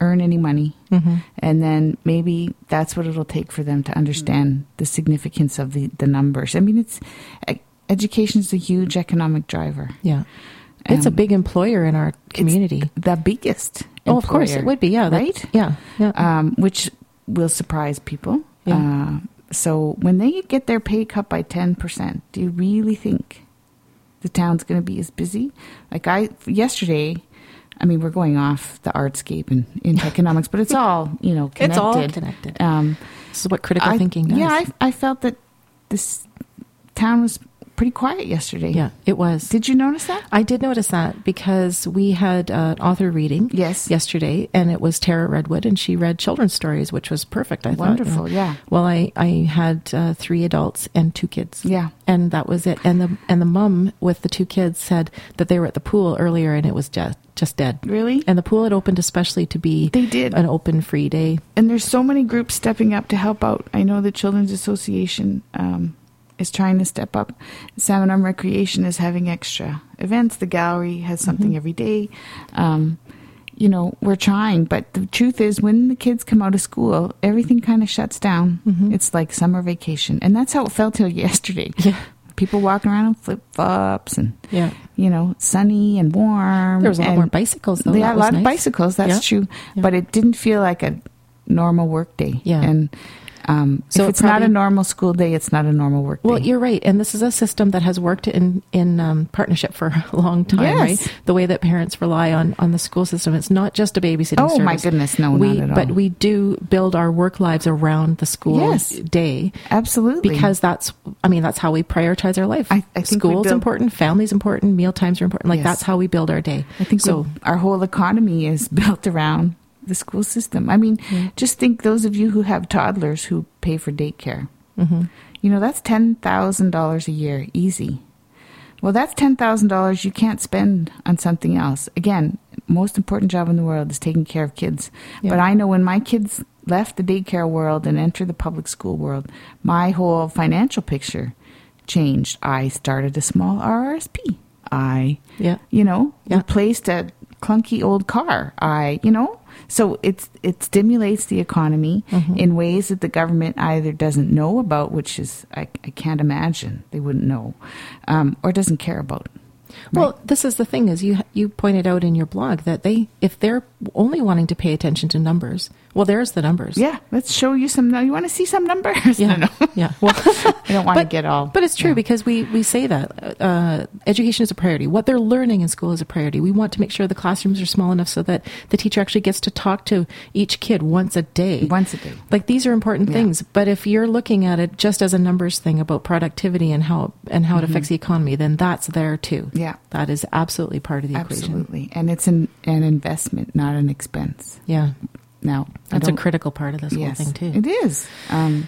earn any money. Mm-hmm. And then maybe that's what it'll take for them to understand the significance of the, the numbers. I mean, it's education is a huge economic driver. Yeah. It's Um, a big employer in our community. It's the biggest Oh, of course it would be. Yeah. that- right? Yeah. Yeah. Um, which will surprise people. Yeah. Uh, so when they get their pay cut by ten percent, do you really think the town's going to be as busy? Like I, yesterday, I mean, we're going off the artscape and into economics, but it's all, you know, connected. It's all connected. Um, This is what critical I- thinking does. Yeah, I, I felt that this town was pretty quiet yesterday. yeah, it was. Did you notice that? I did notice that because we had uh, an author reading Yes. yesterday, and it was Tara Redwood, and she read children's stories, which was perfect. I Wonderful, thought. you know. yeah. Well, I I had uh, three adults and two kids. Yeah. and that was it. And the and the mom with the two kids said that they were at the pool earlier, and it was just just dead. Really? And the pool had opened especially to be They did. an open free day. And there's so many groups stepping up to help out. I know the Children's Association um, is trying to step up. Salmon Arm Recreation is having extra events. The gallery has something Mm-hmm. every day. Um, you know, we're trying, but the truth is when the kids come out of school, everything kind of shuts down. Mhm. It's like summer vacation. And that's how it felt till yesterday. Yeah, People walking around in flip-flops and, yeah. you know, sunny and warm. There was a lot and more bicycles, though. Yeah, That a was lot of nice. bicycles, that's Yeah. true. Yeah. But it didn't feel like a normal work day. Yeah. And um, So if it it's not a probably- normal school day, it's not a normal work Well, day. you're right, and this is a system that has worked in in um, partnership for a long time, Yes. right? The way that parents rely on on the school system, it's not just a babysitting Oh, service. my goodness, no, we, not at all. But we do build our work lives around the school Yes. day Absolutely. because that's, I mean, that's how we prioritize our life. I- I think we School's build- important, family's important, meal times are important. Like Yes. that's how we build our day. I think so. we- our whole economy is built around the school system. I mean, Yeah. just think those of you who have toddlers who pay for daycare. Mhm. You know, that's ten thousand dollars a year, easy. Well, that's ten thousand dollars you can't spend on something else. Again, most important job in the world is taking care of kids. Yeah. But I know when my kids left the daycare world and entered the public school world, my whole financial picture changed. I started a small R R S P. I, Yeah. you know, Yeah. replaced a clunky old car. I, you know, so it's it stimulates the economy Mhm. in ways that the government either doesn't know about, which is I, I can't imagine they wouldn't know, um, or doesn't care about. Well, this is the thing is you you pointed out in your blog that they if they're only wanting to pay attention to numbers, well, there's the numbers. Yeah, let's show you some. You want to see some numbers? Yeah. No, no. Yeah. Well, I don't want to but- get all. But it's true yeah. because we, we say that uh, education is a priority. What they're learning in school is a priority. We want to make sure the classrooms are small enough so that the teacher actually gets to talk to each kid once a day. Once a day. Like these are important Yeah. things. But if you're looking at it just as a numbers thing about productivity and how and how it affects the economy, then that's there too. Mm-hmm. Yeah. That is absolutely part of the equation. Absolutely, and it's an an investment, not an expense. Yeah. Now, I That's a don't- critical part of this yes, whole thing too. It is. Um,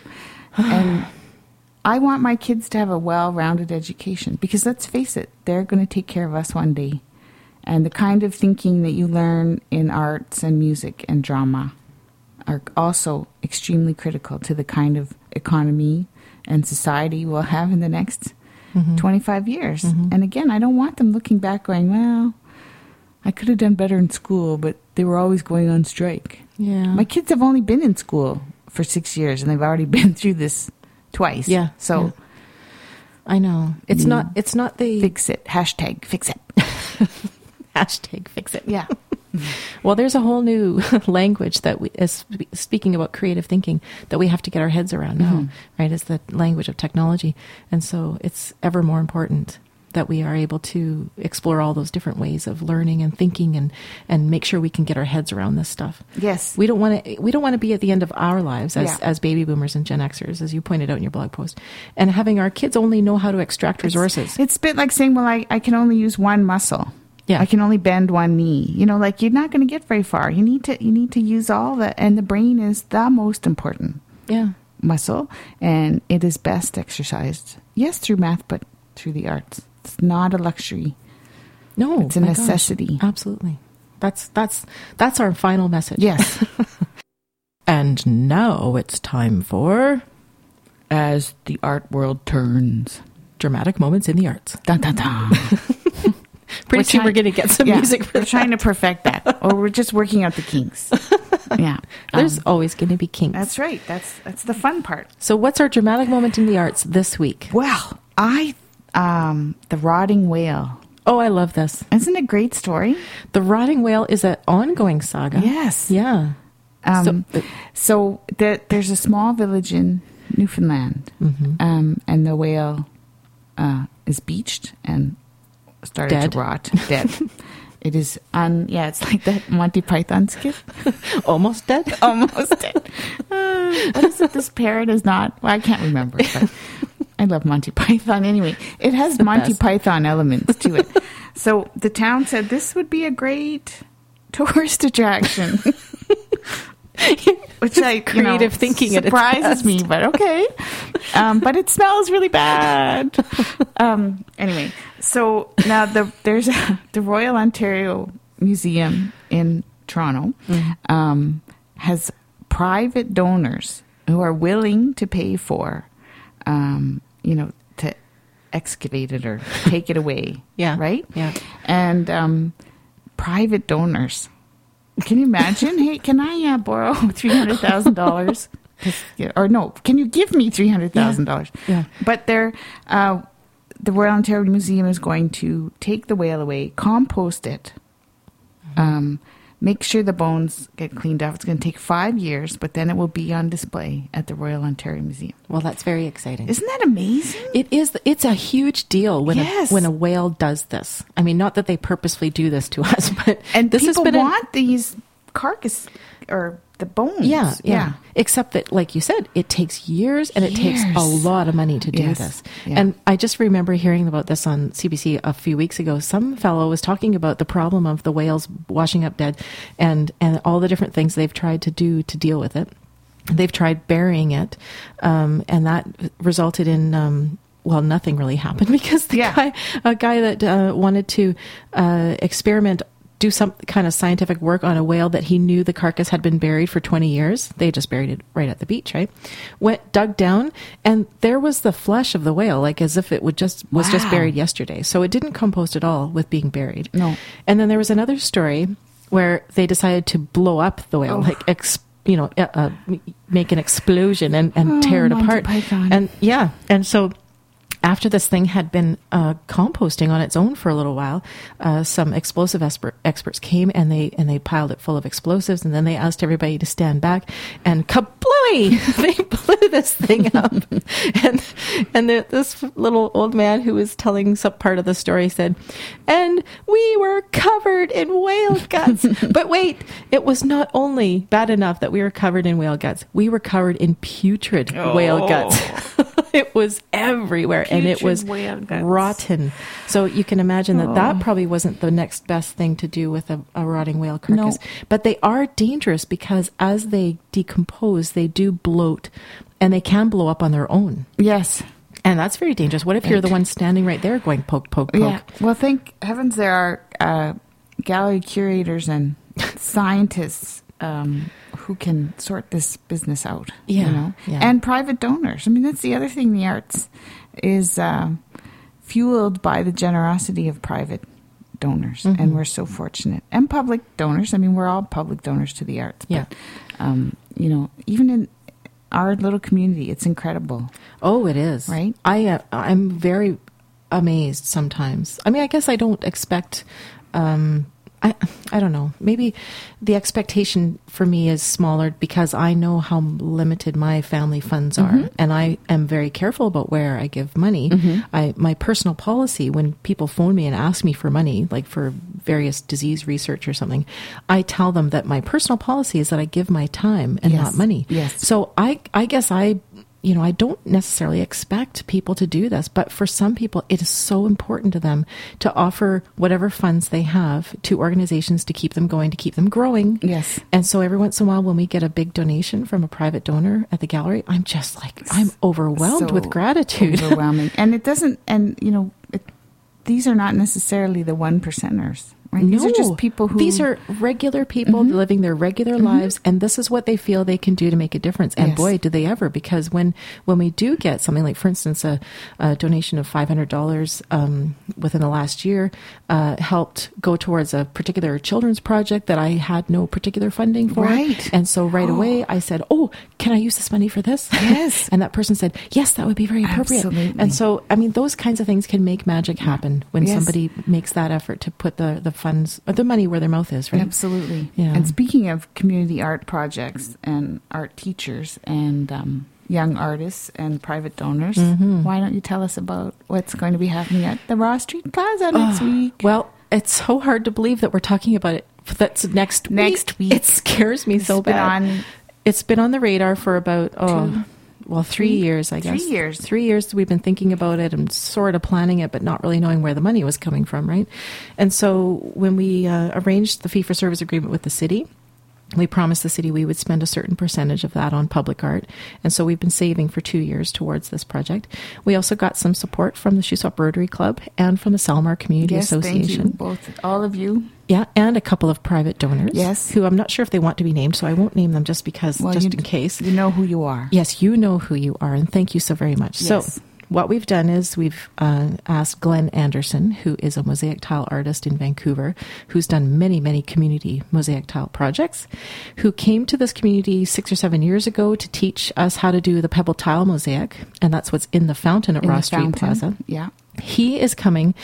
and I want my kids to have a well-rounded education because let's face it, they're going to take care of us one day. And the kind of thinking that you learn in arts and music and drama are also extremely critical to the kind of economy and society we'll have in the next Mhm. twenty-five years. Mhm. And again, I don't want them looking back going, well, I could have done better in school, but they were always going on strike. Yeah. My kids have only been in school for six years, and they've already been through this twice. Yeah, So yeah. I know. It's Mm. not it's not the fix it. Hashtag fix it. hashtag fix it. Yeah. Well, there's a whole new language that we, is sp- speaking about creative thinking that we have to get our heads around now, Mhm. right? It's the language of technology. And so it's ever more important that we are able to explore all those different ways of learning and thinking and, and make sure we can get our heads around this stuff. Yes. We don't want to, we don't want to be at the end of our lives as, Yeah. as baby boomers and Gen Xers, as you pointed out in your blog post, and having our kids only know how to extract resources. It's a bit like saying, well, I, I can only use one muscle. Yeah. I can only bend one knee. You know, like you're not going to get very far. You need to you need to use all the and the brain is the most important Yeah. muscle, and it is best exercised. Yes, through math, but through the arts. It's not a luxury. No, It's a my gosh. necessity. Absolutely. That's that's that's our final message. Yes. And now it's time for As the art world turns. dramatic moments in the arts. Dun, dun, dun. Pretty soon trying- we're going to get some yeah, music for we're that. trying to perfect that, or we're just working out the kinks. Yeah, There's Um, always going to be kinks. that's right. That's that's the fun part. So what's our dramatic moment in the arts this week? Well, I um, the rotting whale. Oh, I love this. Isn't it a great story? The Rotting Whale is an ongoing saga. Yes. Yeah. Um, So- so there, there's a small village in Newfoundland, Mhm. um, and the whale uh, is beached and started Dead. to rot, dead. It is on, yeah, it's like that Monty Python skit. Almost dead. Almost dead. Uh, what is it? This parrot is not, well, I can't remember, but I love Monty Python anyway. It has the Monty best. Python elements to it. So the town said this would be a great tourist attraction. Which I, you know, Creative thinking at its surprises best. me, but okay. Um, but it smells really bad. Um, anyway, so now the there's a, the Royal Ontario Museum in Toronto Mm-hmm. um, has private donors who are willing to pay for, um, you know, to excavate it or take it away. Yeah. Right? Yeah. And um, private donors. Can you imagine? Hey, can I uh, borrow three hundred thousand dollars? Or no, can you give me three hundred thousand dollars? Yeah. But they're, uh, the Royal Ontario Museum is going to take the whale away, compost it, um, make sure the bones get cleaned up. It's going to take five years, but then it will be on display at the Royal Ontario Museum. Well, that's very exciting. Isn't that amazing? It is. It's a huge deal when Yes. a, when a whale does this. I mean, not that they purposefully do this to us, but And this people has been want these carcass or the bones. A, yeah, yeah, Except that, like you said, it takes years and it takes a Years. lot of money to do Yes. this. Yeah. And I just remember hearing about this on C B C a few weeks ago. Some fellow was talking about the problem of the whales washing up dead, and and all the different things they've tried to do to deal with it. They've tried burying it, um, and that resulted in, um, well, nothing really happened because the Yeah. guy, a guy that uh, wanted to uh, experiment, do some kind of scientific work on a whale that he knew the carcass had been buried for twenty years. They just buried it right at the beach, right? Went, dug down, and there was the flesh of the whale, like as if it would just was just Wow. buried yesterday. So it didn't compost at all with being buried. No. And then there was another story where they decided to blow up the whale, Oh. like ex, you know, uh, uh, make an explosion and, and Oh, tear it Monty apart. Python. And yeah, and so after this thing had been uh, composting on its own for a little while, uh, some explosive expert, experts came and they and they piled it full of explosives, and then they asked everybody to stand back, and kablooey! They blew this thing up. and and the, this little old man who was telling some part of the story said, "And we were covered in whale guts." But wait, it was not only bad enough that we were covered in whale guts; we were covered in putrid whale Oh. guts. It was everywhere, and it Putrid was whale guts. rotten. So you can imagine that Oh. that probably wasn't the next best thing to do with a, a rotting whale carcass. No. But they are dangerous because as they decompose, they do bloat, and they can blow up on their own. Yes. And that's very dangerous. What if you're Right. the one standing right there going poke, poke, poke? Yeah. Well, thank heavens there are uh, gallery curators and scientists um, who can sort this business out. Yeah, You know? yeah. And private donors. I mean, that's the other thing. The arts is uh, fueled by the generosity of private donors, Mhm. and we're so fortunate. And public donors. I mean, we're all public donors to the arts. Yeah. But, um, you know, even in our little community, it's incredible. Oh, it is. Right? I uh, I'm very amazed sometimes. I mean, I guess I don't expect. Um, I I don't know. Maybe the expectation for me is smaller because I know how limited my family funds are, Mhm. and I am very careful about where I give money. Mhm. I my personal policy when people phone me and ask me for money, like for various disease research or something, I tell them that my personal policy is that I give my time and Yes. not money. Yes. So I I guess I. You know, I don't necessarily expect people to do this, but for some people, it is so important to them to offer whatever funds they have to organizations to keep them going, to keep them growing. Yes. And so every once in a while, when we get a big donation from a private donor at the gallery, I'm just like, I'm overwhelmed So with gratitude. Overwhelming. And it doesn't, and you know, it, these are not necessarily the one percenters. right? These are just people who... These are regular people mm-hmm. living their regular mm-hmm. lives, and this is what they feel they can do to make a difference. And yes. boy, do they ever, because when, when we do get something like, for instance, a, a donation of five hundred dollars um, within the last year uh, helped go towards a particular children's project that I had no particular funding for. Right. And so right oh. away I said, oh, can I use this money for this? Yes. And that person said, yes, that would be very appropriate. Absolutely. And so, I mean, those kinds of things can make magic happen when yes. somebody makes that effort to put the, the funds, or the money where their mouth is, right? Absolutely. Yeah. And speaking of community art projects and art teachers and um, young artists and private donors, mm-hmm. why don't you tell us about what's going to be happening at the Ross Street Plaza next oh, week? Well, it's so hard to believe that we're talking about it. That's next week. Next week. It scares me it's so been bad. On it's been on the radar for about, oh... Two. Well, three, three years, I guess. Three years. Three years we've been thinking about it and sort of planning it, but not really knowing where the money was coming from, right? And so when we uh, arranged the fee-for-service agreement with the city, we promised the city we would spend a certain percentage of that on public art. And so we've been saving for two years towards this project. We also got some support from the Shuswap Rotary Club and from the Salmar Community yes, Association. Thank you, both, all of you. Yeah, and a couple of private donors. Yes. Who I'm not sure if they want to be named, so I won't name them just because, well, just you, in case. You know who you are. Yes, you know who you are, and thank you so very much. Yes. So what we've done is we've uh, asked Glenn Anderson, who is a mosaic tile artist in Vancouver, who's done many, many community mosaic tile projects, who came to this community six or seven years ago to teach us how to do the pebble tile mosaic, and that's what's in the fountain at in Ross Street fountain. Plaza. Yeah. He is coming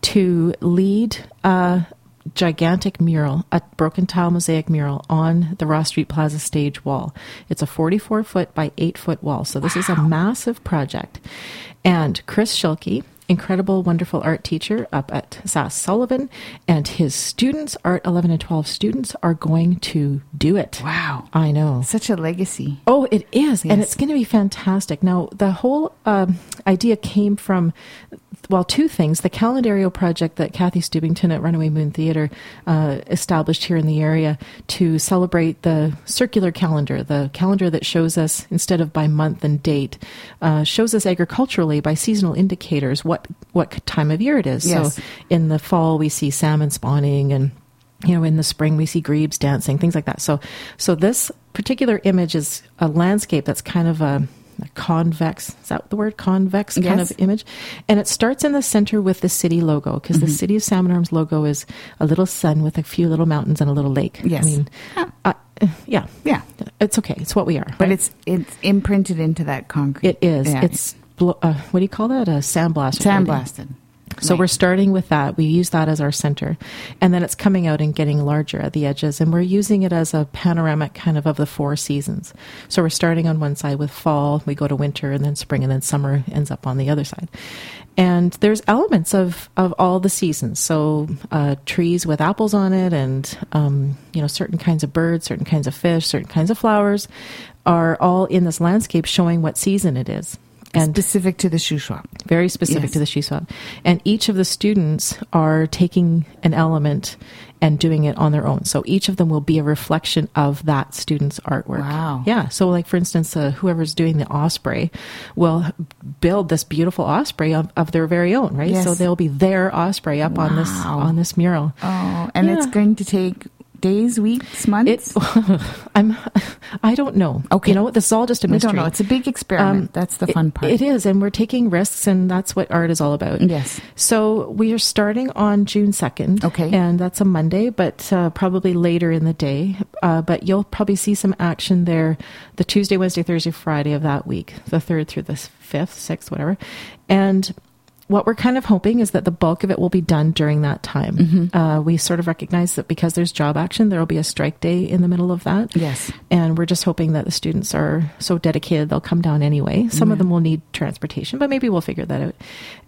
to lead a gigantic mural, a broken tile mosaic mural on the Ross Street Plaza stage wall. It's a forty-four foot by eight foot wall. So this wow. is a massive project. And Chris Schilke, incredible, wonderful art teacher up at Sass Sullivan, and his students, Art eleven and twelve students, are going to do it. Wow. I know. Such a legacy. Oh, it is. Yes. And it's going to be fantastic. Now, the whole um, idea came from, well, two things. The Calendario project that Kathy Stubington at Runaway Moon Theatre uh, established here in the area to celebrate the circular calendar, the calendar that shows us, instead of by month and date, uh, shows us agriculturally by seasonal indicators what what time of year it is. Yes. So in the fall, we see salmon spawning, and you know, in the spring we see grebes dancing, things like that. So, so this particular image is a landscape that's kind of a, a convex, is that the word? Convex yes. kind of image. And it starts in the center with the city logo, because mm-hmm. the City of Salmon Arms logo is a little sun with a few little mountains and a little lake. Yes. I mean, uh, yeah. Yeah. It's okay. It's what we are. But right? it's it's imprinted into that concrete. It is. Yeah. It's, uh, what do you call that? A sandblasted. Sandblasted. So right. we're starting with that. We use that as our center. And then it's coming out and getting larger at the edges. And we're using it as a panoramic kind of of the four seasons. So we're starting on one side with fall, we go to winter, and then spring, and then summer ends up on the other side. And there's elements of, of all the seasons. So uh, trees with apples on it, and um, you know, certain kinds of birds, certain kinds of fish, certain kinds of flowers are all in this landscape showing what season it is. And specific to the Shuswap. Very specific yes. to the Shuswap. And each of the students are taking an element and doing it on their own. So each of them will be a reflection of that student's artwork. Wow. Yeah. So like, for instance, uh, whoever's doing the osprey will build this beautiful osprey of, of their very own, right? Yes. So they'll be their osprey up wow. on this on this mural. Oh, and yeah. it's going to take days, weeks, months? It, I'm, I don't know. Okay. You know, this is all just a mystery. We don't know. It's a big experiment. Um, that's the fun part. It, it is, and we're taking risks, and that's what art is all about. Yes. So we are starting on June second. Okay. And that's a Monday, but uh, probably later in the day. Uh, but you'll probably see some action there the Tuesday, Wednesday, Thursday, Friday of that week, the third through the fifth, sixth, whatever. And what we're kind of hoping is that the bulk of it will be done during that time. Mm-hmm. Uh, we sort of recognize that because there's job action, there will be a strike day in the middle of that. Yes. And we're just hoping that the students are so dedicated, they'll come down anyway. Some mm-hmm. of them will need transportation, but maybe we'll figure that out.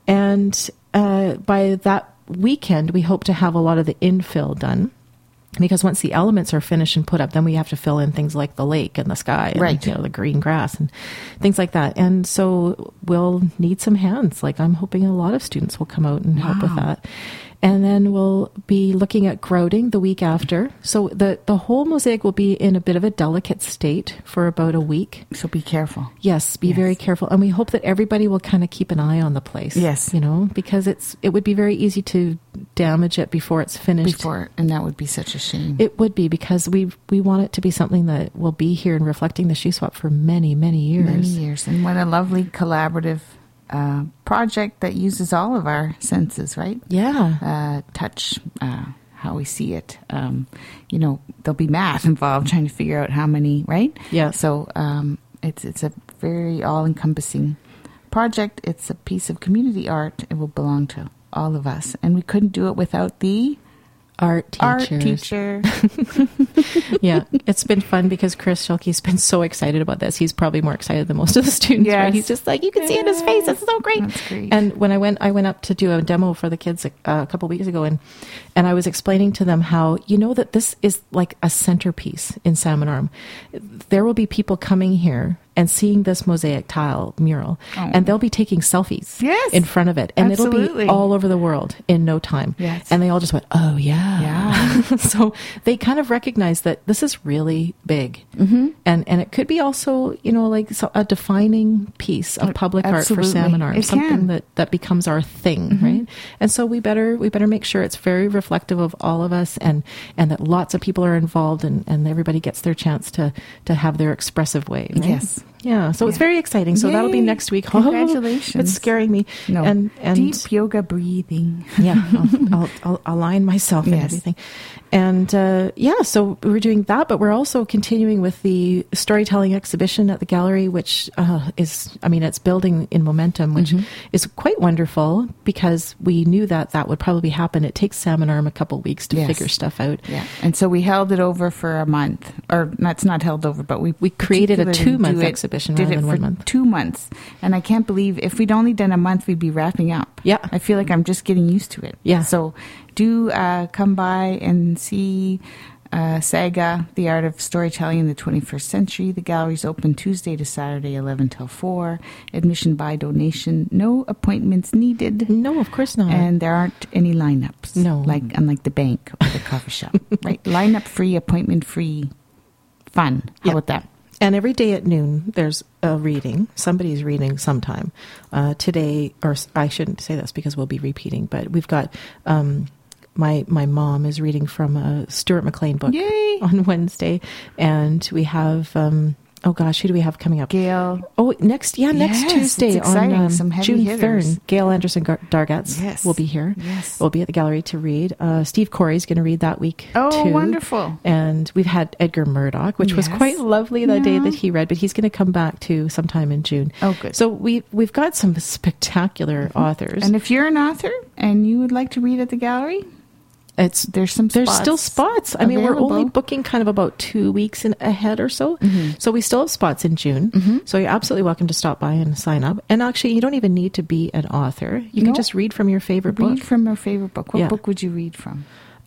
And uh, by that weekend, we hope to have a lot of the infill done. Because once the elements are finished and put up, then we have to fill in things like the lake and the sky and right. you know, the green grass and things like that. And so we'll need some hands. Like I'm hoping a lot of students will come out and wow. help with that. And then we'll be looking at grouting the week after. So the, the whole mosaic will be in a bit of a delicate state for about a week. So be careful. Yes, be yes. very careful. And we hope that everybody will kind of keep an eye on the place. Yes. You know, because it's it would be very easy to damage it before it's finished. Before, and that would be such a shame. It would be, because we we want it to be something that will be here and reflecting the Shoe Swap for many, many years. Many years. And what a lovely collaborative uh, project that uses all of our senses, right? Yeah. Uh, touch, uh, how we see it. Um, you know, there'll be math involved trying to figure out how many, right? Yeah. So um, it's it's a very all-encompassing project. It's a piece of community art. It will belong to all of us. And we couldn't do it without the art teachers. Art teacher. Yeah, it's been fun because Chris Schulke's been so excited about this. He's probably more excited than most of the students. Yes. Right? He's just like, you can see it in his face. It's so great. That's great. And when I went, I went up to do a demo for the kids a, a couple of weeks ago, and and I was explaining to them how, you know, that this is like a centerpiece in Salmon Arm. There will be people coming here and seeing this mosaic tile mural, Oh. and they'll be taking selfies Yes. in front of it, and it'll Absolutely. be all over the world in no time. Yes. And they all just went, oh yeah, Yeah. So they kind of recognize that this is really big, Mm-hmm. and and it could be also, you know, like so a defining piece of public Absolutely. art for Salmon Arm, It something can. that that becomes our thing, Mm-hmm. right? And so we better we better make sure it's very reflective of all of us, and and that lots of people are involved, and and everybody gets their chance to to have their expressive way. Right? Yes. Yeah. So it's Yeah. very exciting. So that'll be Yay. next week. Congratulations. It's scaring me. No. And and Deep yoga breathing. yeah, I'll, I'll, I'll align myself and Yes. everything. And uh, yeah, so we're doing that, but we're also continuing with the storytelling exhibition at the gallery, which uh, is, I mean, it's building in momentum, which Mm-hmm. is quite wonderful, because we knew that that would probably happen. It takes Salmon Arm a couple weeks to Yes. figure stuff out. Yeah. And so we held it over for a month. Or that's not held over, but we We created a particularly two-month do it- exhibition did rather it than for one month. Two months. And I can't believe if we'd only done a month, we'd be wrapping up. Yeah. I feel like I'm just getting used to it. Yeah. So do uh, come by and see uh, Saga, the Art of Storytelling in the twenty-first Century. The gallery's open Tuesday to Saturday, eleven till four. Admission by donation. No appointments needed. No, of course not. And there aren't any lineups. No. Like unlike the bank or the coffee shop. Right? Lineup free, appointment free, fun. How Yeah. about that? And every day at noon, there's a reading. Somebody's reading sometime. Uh, today, or s- I shouldn't say this because we'll be repeating, but we've got um, my my mom is reading from a Stuart McLean book Yay! on Wednesday, and we have um, oh gosh, who do we have coming up? Gail. Oh, next yeah, next Yes, Tuesday it's exciting. on um, Some heavy June hitters. third. Gail Anderson Gar- Dargatz Yes. will be here. Yes. We'll be at the gallery to read. Uh, Steve Corey's going to read that week. Oh, too. wonderful. And we've had Edgar Murdoch, which was Yes. quite lovely the day Yeah. that he read, but he's going to come back to sometime in June. Oh, good. So we, we've got some spectacular authors. And if you're an author and you would like to read at the gallery, it's there's some there's spots still spots. I mean, we're available. only booking kind of about two weeks in, ahead or so. Mm-hmm. So we still have spots in June. So you're absolutely welcome to stop by and sign up. And actually, you don't even need to be an author. You No. can just read from your favorite Read book. from your favorite book. What Yeah. book would you read from?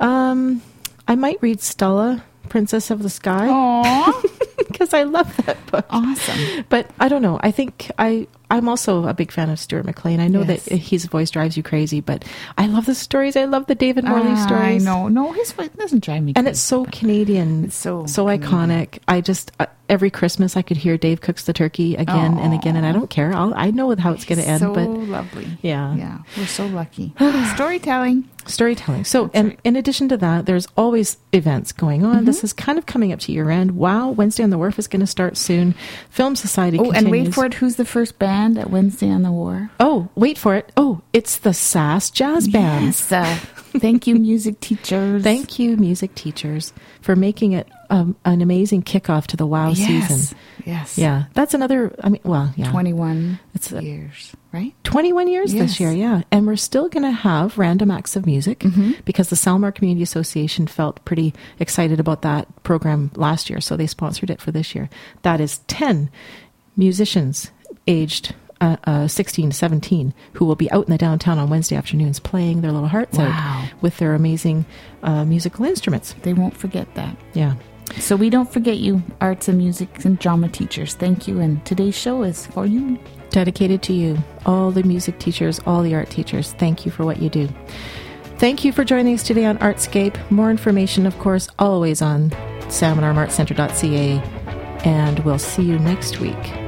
Um, I might read Stella, Princess of the Sky, Aww. because I love that book. Awesome. But I don't know. I think I, I'm also a big fan of Stuart McLean. I know Yes. that his voice drives you crazy, but I love the stories. I love the David Morley I stories. know. No, his voice doesn't drive me And crazy. it's so Canadian. It's so so Canadian. iconic. I just, uh, every Christmas I could hear Dave Cooks the Turkey again and again, and I don't care. I'll, I know how it's going to end, so but lovely. yeah. Yeah. We're so lucky. Storytelling. Storytelling. So, That's and right. in addition to that, there's always events going on. Mm-hmm. This is kind of coming up to year end. Wow, Wednesday on the Wharf is going to start soon. Film Society Oh, continues. and wait for it. Who's the first band at Wednesday on the War? Oh, wait for it. Oh, it's the S A S Jazz Band. Yes. Uh, thank you, music teachers. Thank you, music teachers, for making it um, an amazing kickoff to the WOW yes. season. Yes. Yeah, that's another, I mean, well, yeah. twenty-one It's a- years, right? twenty-one years this Yes. year, yeah. And we're still going to have random acts of music Mm-hmm. because the Salmar Community Association felt pretty excited about that program last year, so they sponsored it for this year. That is ten musicians aged uh, uh, sixteen to seventeen who will be out in the downtown on Wednesday afternoons playing their little hearts Wow. out with their amazing uh, musical instruments. They won't forget that. Yeah. So we don't forget you, arts and music and drama teachers. Thank you. And today's show is for you. Dedicated to you, all the music teachers, all the art teachers. Thank you for what you do. Thank you for joining us today on Artscape. More information, of course, always on salmon arm arts centre dot c a. And we'll see you next week.